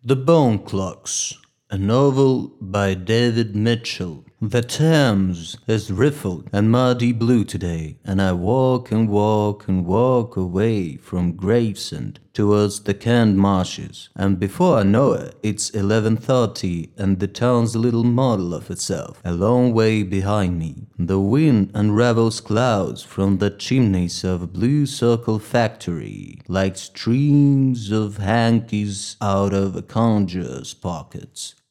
The Bone Clocks, a novel by David Mitchell. The Thames is riffled and muddy blue today, and I walk and walk and walk away from Gravesend towards the Kent marshes, and before I know it, it's 11:30 and the town's a little model of itself, a long way behind me. The wind unravels clouds from the chimneys of a blue circle factory, like streams of hankies out of a conjurer's pockets.